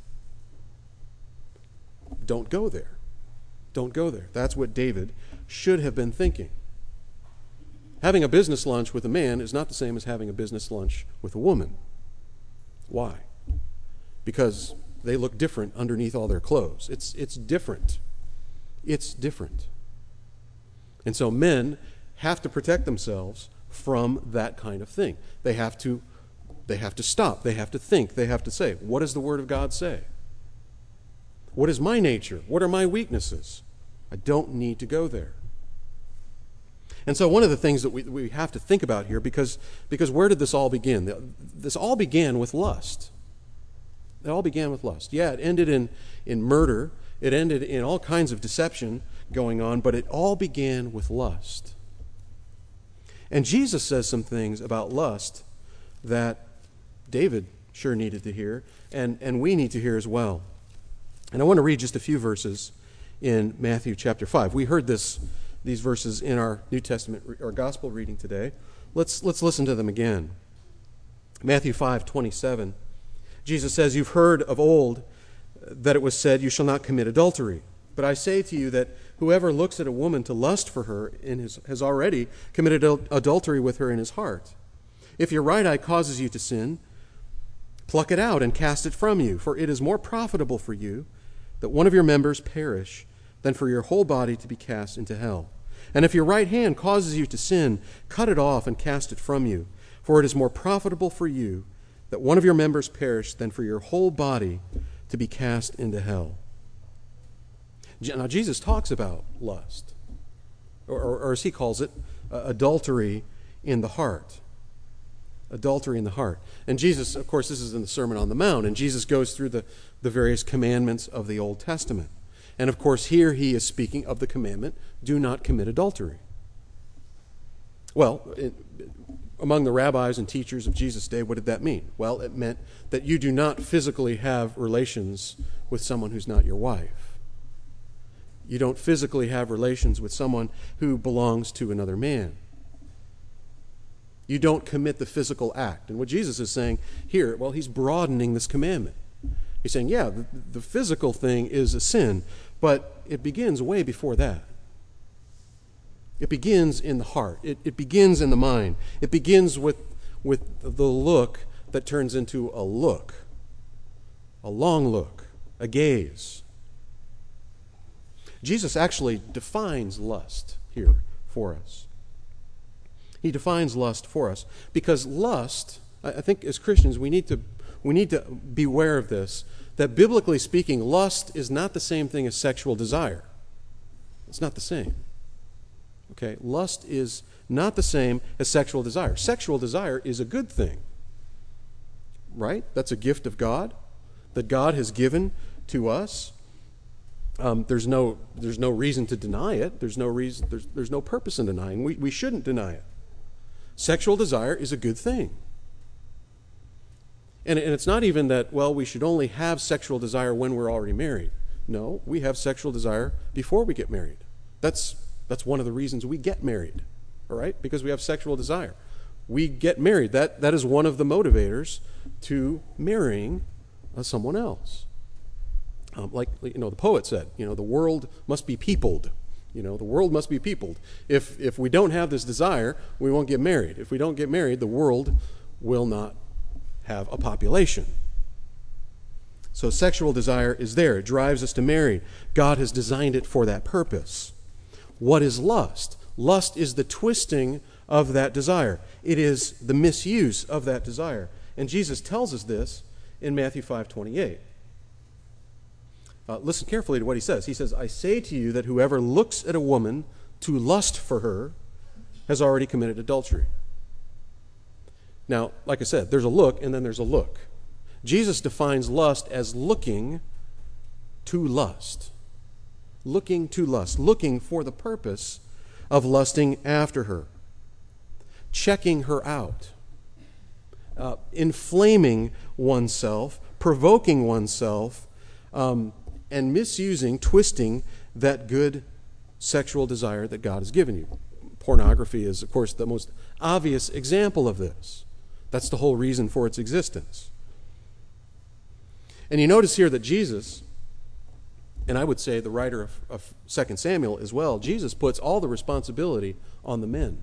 Don't go there. Don't go there. That's what David should have been thinking. Having a business lunch with a man is not the same as having a business lunch with a woman. Why? Because they look different underneath all their clothes. It's, it's different. It's different. And so men have to protect themselves from that kind of thing. They have to, they have to stop. They have to think. They have to say, what does the Word of God say? What is my nature? What are my weaknesses? I don't need to go there. And so one of the things that we, we have to think about here, because, because where did this all begin? This all began with lust. It all began with lust. Yeah, it ended in, in murder. It ended in all kinds of deception going on, but it all began with lust. And Jesus says some things about lust that David sure needed to hear, and, and we need to hear as well. And I want to read just a few verses in Matthew chapter five. We heard this, these verses in our New Testament, our gospel reading today. Let's, let's listen to them again. Matthew five twenty-seven. Jesus says, "You've heard of old that it was said, 'You shall not commit adultery.' But I say to you that whoever looks at a woman to lust for her in his, has already committed adultery with her in his heart. If your right eye causes you to sin, pluck it out and cast it from you, for it is more profitable for you that one of your members perish than for your whole body to be cast into hell. And if your right hand causes you to sin, cut it off and cast it from you, for it is more profitable for you that one of your members perish than for your whole body to be cast into hell." Now, Jesus talks about lust, or, or, or as he calls it, uh, adultery in the heart. Adultery in the heart. And Jesus, of course, this is in the Sermon on the Mount, and Jesus goes through the, the various commandments of the Old Testament. And, of course, here he is speaking of the commandment, do not commit adultery. Well, it, among the rabbis and teachers of Jesus' day, what did that mean? Well, it meant that you do not physically have relations with someone who's not your wife. You don't physically have relations with someone who belongs to another man. You don't commit the physical act. And what Jesus is saying here, well, he's broadening this commandment. He's saying, yeah, the, the physical thing is a sin, but it begins way before that. It begins in the heart. It, it begins in the mind. It begins with, with the look that turns into a look, a long look, a gaze. Jesus actually defines lust here for us. He defines lust for us because lust, I think as Christians we need to we need to beware of this, that biblically speaking, lust is not the same thing as sexual desire. It's not the same. Okay? Lust is not the same as sexual desire. Sexual desire is a good thing. Right? That's a gift of God that God has given to us. Um, there's no there's no reason to deny it. There's no reason there's there's no purpose in denying. We we shouldn't deny it. Sexual desire is a good thing. And, and it's not even that, well, we should only have sexual desire when we're already married. No, we have sexual desire before we get married. That's that's one of the reasons we get married. All right? Because we have sexual desire. We get married. That that is one of the motivators to marrying uh, someone else. Um, like you know, the poet said, you know, the world must be peopled. You know, the world must be peopled. If if we don't have this desire, we won't get married. If we don't get married, the world will not have a population. So sexual desire is there. It drives us to marry. God has designed it for that purpose. What is lust? Lust is the twisting of that desire. It is the misuse of that desire. And Jesus tells us this in Matthew five twenty-eight. Uh, listen carefully to what he says. He says, "I say to you that whoever looks at a woman to lust for her has already committed adultery." Now, like I said, there's a look and then there's a look. Jesus defines lust as looking to lust. Looking to lust. Looking for the purpose of lusting after her. Checking her out. Uh, inflaming oneself. Provoking oneself. Um, and misusing, twisting that good sexual desire that God has given you. Pornography is, of course, the most obvious example of this. That's the whole reason for its existence. And you notice here that Jesus, and I would say the writer of, of Second Samuel as well, Jesus puts all the responsibility on the men.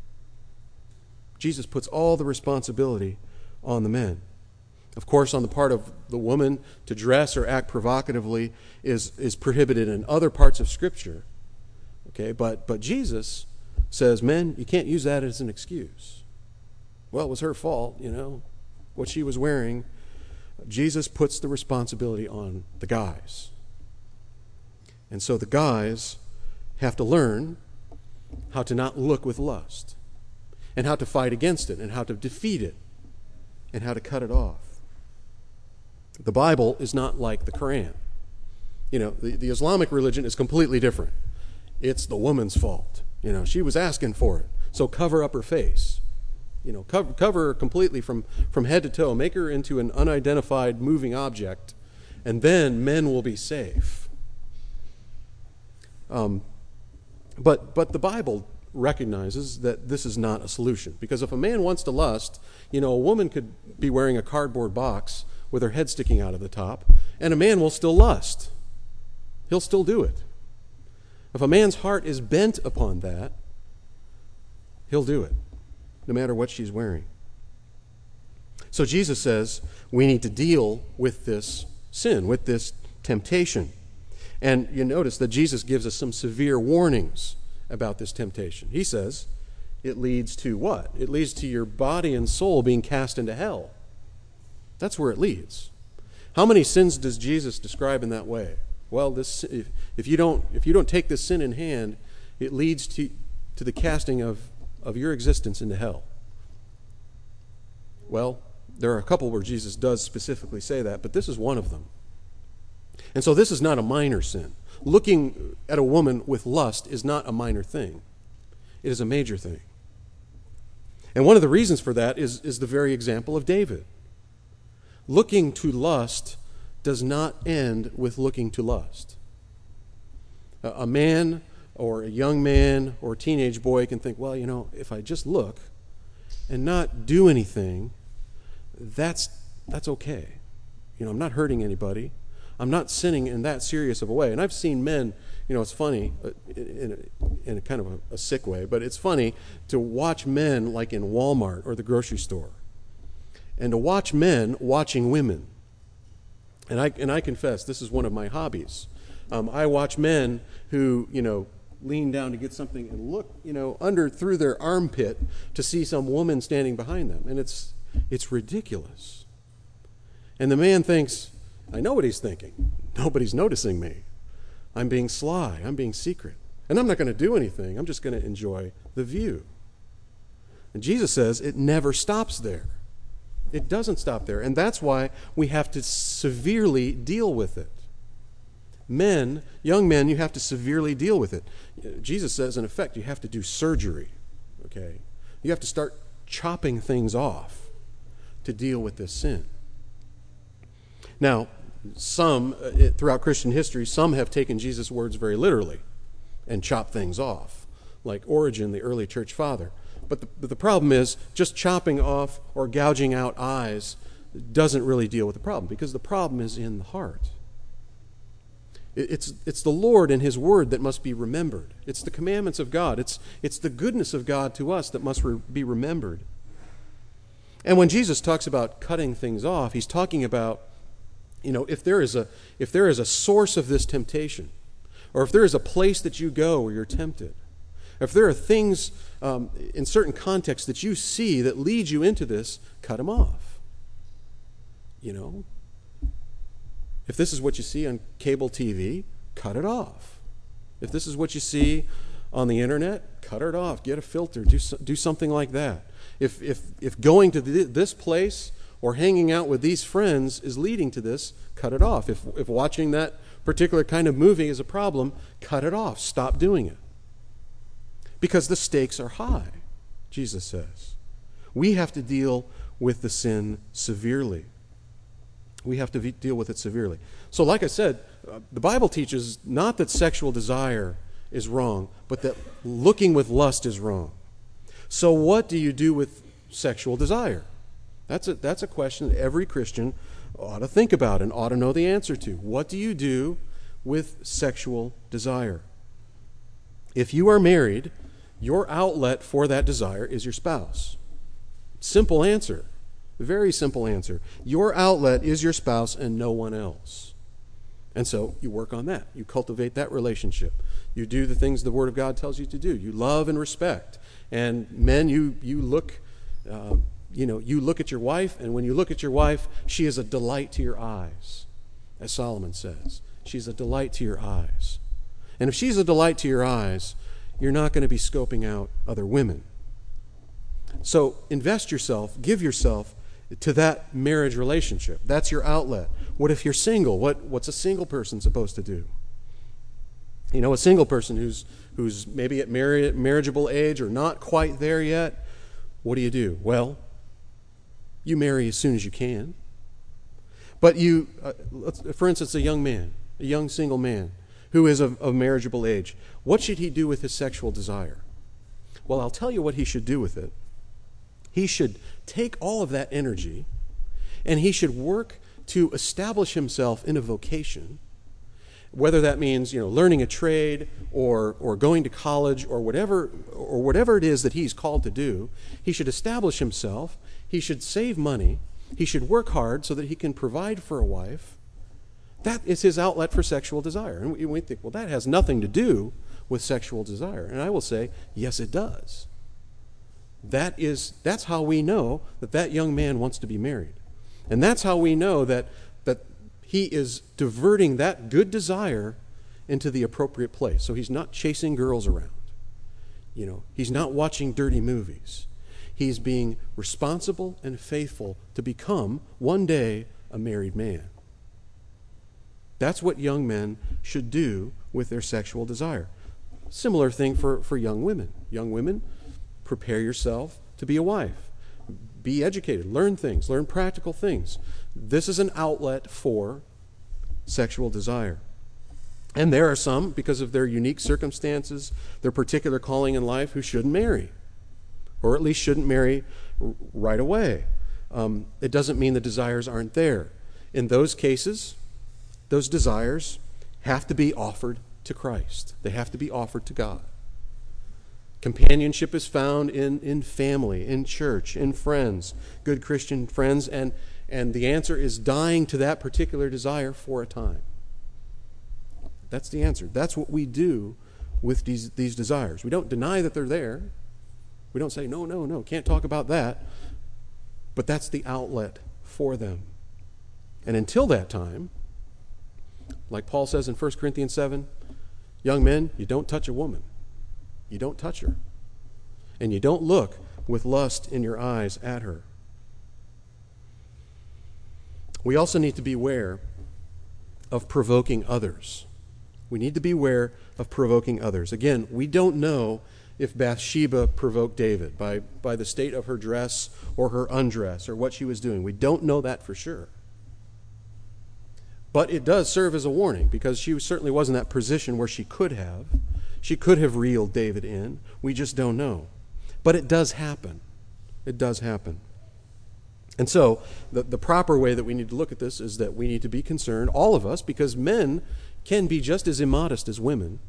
Jesus puts all the responsibility on the men. Of course, on the part of the woman to dress or act provocatively is, is prohibited in other parts of Scripture. Okay, but but Jesus says, men, you can't use that as an excuse. Well, it was her fault, you know, what she was wearing. Jesus puts the responsibility on the guys. And so the guys have to learn how to not look with lust, and how to fight against it, and how to defeat it, and how to cut it off. The Bible is not like the Quran. You know, the, the Islamic religion is completely different. It's the woman's fault. You know, she was asking for it, So cover up her face. You know, cover, cover her completely from, from head to toe. Make her into an unidentified moving object, and then men will be safe. Um, but but the Bible recognizes that this is not a solution, because if a man wants to lust, you know, a woman could be wearing a cardboard box with her head sticking out of the top, and a man will still lust. He'll still do it. If a man's heart is bent upon that, he'll do it, no matter what she's wearing. So Jesus says we need to deal with this sin, with this temptation. And you notice that Jesus gives us some severe warnings about this temptation. He says it leads to what? It leads to your body and soul being cast into hell. That's where it leads. How many sins does Jesus describe in that way? Well, this if, if you don't if you don't take this sin in hand, it leads to to the casting of, of your existence into hell. Well, there are a couple where Jesus does specifically say that, but this is one of them. And so this is not a minor sin. Looking at a woman with lust is not a minor thing. It is a major thing. And one of the reasons for that is, is the very example of David. Looking to lust does not end with looking to lust. A, a man or a young man or a teenage boy can think, well, you know, if I just look and not do anything, that's that's okay. You know, I'm not hurting anybody. I'm not sinning in that serious of a way. And I've seen men, you know, it's funny, in a, in a kind of a, a sick way, but it's funny to watch men like in Walmart or the grocery store, and to watch men watching women. And I and I confess, this is one of my hobbies. Um, I watch men who, you know, lean down to get something and look, you know, under through their armpit to see some woman standing behind them. And it's it's ridiculous. And the man thinks, I know what he's thinking. Nobody's noticing me. I'm being sly. I'm being secret. And I'm not going to do anything. I'm just going to enjoy the view. And Jesus says it never stops there. It doesn't stop there. And that's why we have to severely deal with it. Men, young men, you have to severely deal with it. Jesus says, in effect, you have to do surgery. Okay? You have to start chopping things off to deal with this sin. Now, some, uh, throughout Christian history, some have taken Jesus' words very literally and chopped things off, like Origen, the early church father. But the, but the problem is, just chopping off or gouging out eyes doesn't really deal with the problem, because the problem is in the heart. It, it's, it's the Lord and His Word that must be remembered. It's the commandments of God. It's, it's the goodness of God to us that must re- be remembered. And when Jesus talks about cutting things off, He's talking about, you know, if there is a if there is a source of this temptation, or if there is a place that you go where you're tempted, if there are things um, in certain contexts that you see that lead you into this, cut them off. You know, if this is what you see on cable T V, cut it off. If this is what you see on the internet, cut it off. Get a filter. Do do something like that. If if if going to the, this place or hanging out with these friends is leading to this, cut it off. If if watching that particular kind of movie is a problem, cut it off. Stop doing it. Because the stakes are high, Jesus says. We have to deal with the sin severely. We have to v- deal with it severely. So like I said, uh, the Bible teaches not that sexual desire is wrong, but that looking with lust is wrong. So what do you do with sexual desire? That's a, that's a question that every Christian ought to think about and ought to know the answer to. What do you do with sexual desire? If you are married, your outlet for that desire is your spouse. Simple answer. Very simple answer. Your outlet is your spouse and no one else. And so you work on that. You cultivate that relationship. You do the things the Word of God tells you to do. You love and respect. And men, you you look, uh, you know, you look at your wife, and when you look at your wife, she is a delight to your eyes, as Solomon says. She's a delight to your eyes. And if she's a delight to your eyes, you're not going to be scoping out other women. So invest yourself, give yourself to that marriage relationship. That's your outlet. What if you're single? What what's a single person supposed to do? You know, a single person who's who's maybe at marri- marriageable age or not quite there yet, what do you do? Well, you marry as soon as you can. But you, uh, let's, for instance, a young man, a young single man who is of, of marriageable age, what should he do with his sexual desire? Well, I'll tell you what he should do with it. He should take all of that energy and he should work to establish himself in a vocation, whether that means, you know, learning a trade or or going to college or whatever or whatever it is that he's called to do. He should establish himself. He should save money. He should work hard so that he can provide for a wife. That is his outlet for sexual desire. And we, we think, well, that has nothing to do with sexual desire. And I will say, yes, it does. That is, that's how we know that that young man wants to be married. And that's how we know that, that he is diverting that good desire into the appropriate place. So he's not chasing girls around. You know, he's not watching dirty movies. He's being responsible and faithful to become, one day, a married man. That's what young men should do with their sexual desire. Similar thing for, for young women. Young women, prepare yourself to be a wife. Be educated. Learn things. Learn practical things. This is an outlet for sexual desire. And there are some, because of their unique circumstances, their particular calling in life, who shouldn't marry. Or at least shouldn't marry r- right away. Um, it doesn't mean the desires aren't there. In those cases, those desires have to be offered to Christ. They have to be offered to God. Companionship is found in, in family, in church, in friends, good Christian friends, and, and the answer is dying to that particular desire for a time. That's the answer. That's what we do with these, these desires. We don't deny that they're there. We don't say, no, no, no, can't talk about that. But that's the outlet for them. And until that time, like Paul says in First Corinthians seven, young men, you don't touch a woman. You don't touch her. And you don't look with lust in your eyes at her. We also need to beware of provoking others. We need to beware of provoking others. Again, we don't know if Bathsheba provoked David by, by the state of her dress or her undress or what she was doing. We don't know that for sure. But it does serve as a warning, because she certainly wasn't in that position where she could have. She could have reeled David in. We just don't know. But it does happen. It does happen. And so the, the proper way that we need to look at this is that we need to be concerned, all of us, because men can be just as immodest as women.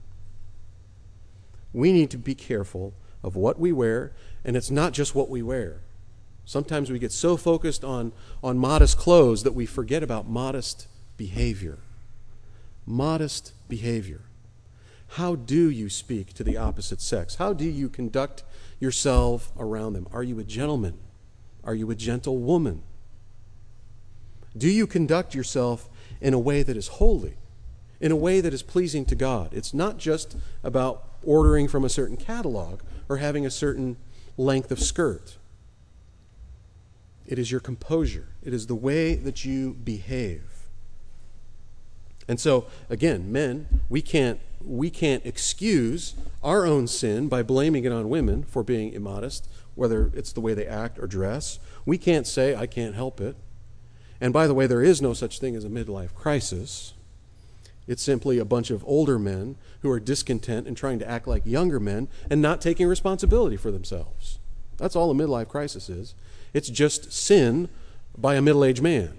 We need to be careful of what we wear, and it's not just what we wear. Sometimes we get so focused on, on modest clothes that we forget about modest behavior. Modest behavior. How do you speak to the opposite sex? How do you conduct yourself around them? Are you a gentleman? Are you a gentle woman? Do you conduct yourself in a way that is holy, in a way that is pleasing to God? It's not just about ordering from a certain catalog or having a certain length of skirt. It is your composure. It is the way that you behave. And so, again, men, we can't we can't excuse our own sin by blaming it on women for being immodest, whether it's the way they act or dress. We can't say, I can't help it. And by the way, there is no such thing as a midlife crisis. It's simply a bunch of older men who are discontent and trying to act like younger men and not taking responsibility for themselves. That's all a midlife crisis is. It's just sin by a middle-aged man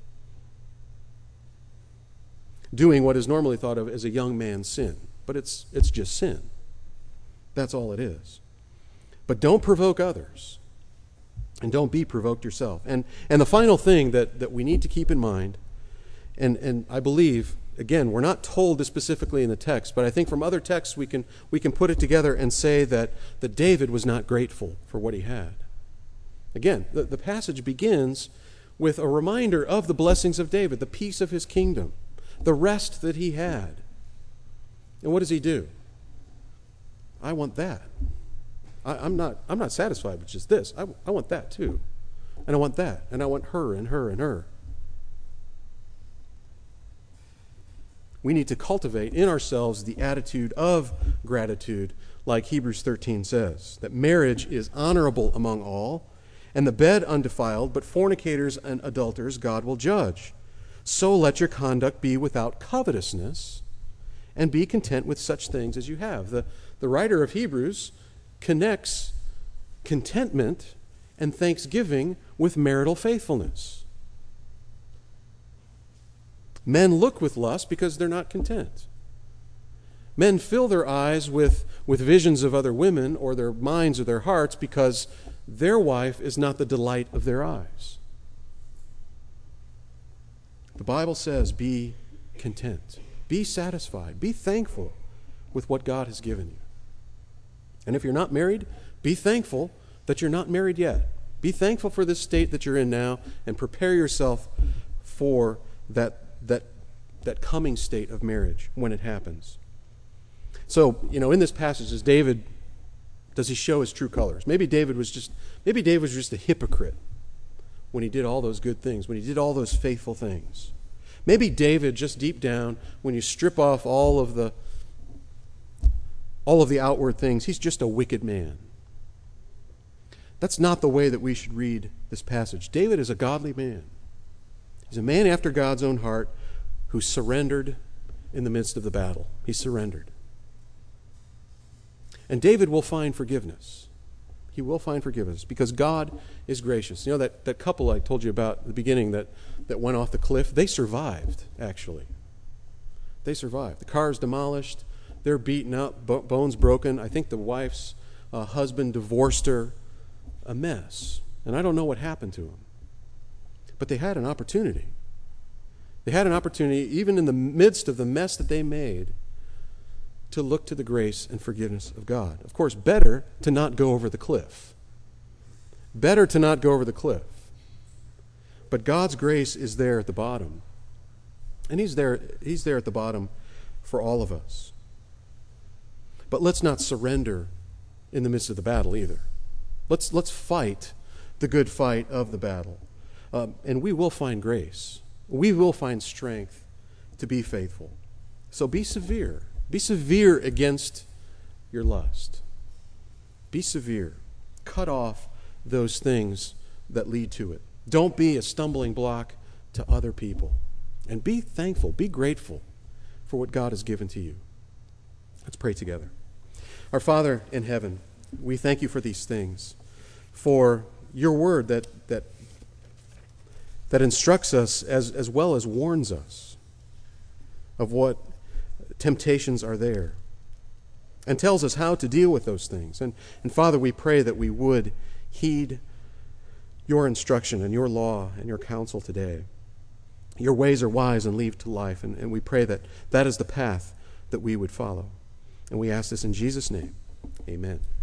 doing what is normally thought of as a young man's sin. But it's it's just sin. That's all it is. But don't provoke others. And don't be provoked yourself. And and the final thing that, that we need to keep in mind, and, and I believe, again, we're not told this specifically in the text, but I think from other texts we can we can put it together and say that, that David was not grateful for what he had. Again, the, the passage begins with a reminder of the blessings of David, the peace of his kingdom, the rest that he had. And what does he do? I want that. I, I'm not I'm not satisfied with just this. I, I want that too. And I want that. And I want her and her and her. we need to cultivate in ourselves the attitude of gratitude, like Hebrews thirteen says, that marriage is honorable among all, and the bed undefiled, but fornicators and adulterers God will judge. So let your conduct be without covetousness, and be content with such things as you have. The, the writer of Hebrews connects contentment and thanksgiving with marital faithfulness. Men look with lust because they're not content. Men fill their eyes with, with visions of other women, or their minds or their hearts, because their wife is not the delight of their eyes. The Bible says, be content. Be satisfied. Be thankful with what God has given you. And if you're not married, be thankful that you're not married yet. Be thankful for this state that you're in now, and prepare yourself for that, that, that coming state of marriage when it happens. So, you know, in this passage, does David, does he show his true colors? Maybe David was just, maybe David was just a hypocrite when he did all those good things, when he did all those faithful things. Maybe David, just deep down, when you strip off all of the, all of the outward things, he's just a wicked man. That's not the way that we should read this passage. David is a godly man. He's a man after God's own heart who surrendered in the midst of the battle. He surrendered. And David will find forgiveness. He will find forgiveness because God is gracious. You know, that, that couple I told you about at the beginning that, that went off the cliff, they survived, actually. They survived. The car is demolished. They're beaten up, bo- bones broken. I think the wife's uh, husband divorced her. A mess. And I don't know what happened to him. But they had an opportunity. They had an opportunity, even in the midst of the mess that they made, to look to the grace and forgiveness of God. Of course, better to not go over the cliff. Better to not go over the cliff. But God's grace is there at the bottom. And He's there, He's there at the bottom for all of us. But let's not surrender in the midst of the battle either. Let's, let's fight the good fight of the battle. Um, and we will find grace. We will find strength to be faithful. So be severe. Be severe against your lust. Be severe. Cut off those things that lead to it. Don't be a stumbling block to other people. And be thankful, be grateful for what God has given to you. Let's pray together. Our Father in heaven, we thank you for these things, for your word that that that instructs us as, as well as warns us of what temptations are there and tells us how to deal with those things. And, and Father, we pray that we would heed your instruction and your law and your counsel today. Your ways are wise and lead to life, and, and we pray that that is the path that we would follow. And we ask this in Jesus' name. Amen.